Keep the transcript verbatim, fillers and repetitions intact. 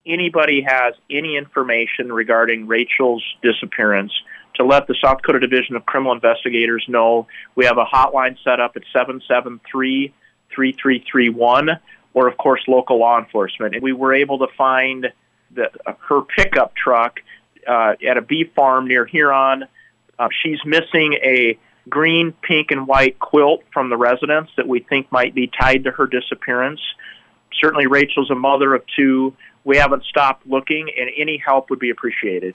anybody has any information regarding Rachel's disappearance, to let the South Dakota Division of Criminal Investigators know. We have a hotline set up at seven seven three, three three three one, or, of course, local law enforcement. And we were able to find the, uh, her pickup truck uh, at a beef farm near Huron. Uh, she's missing a green, pink, and white quilt from the residence that we think might be tied to her disappearance. Certainly, Rachel's a mother of two. We haven't stopped looking, and any help would be appreciated.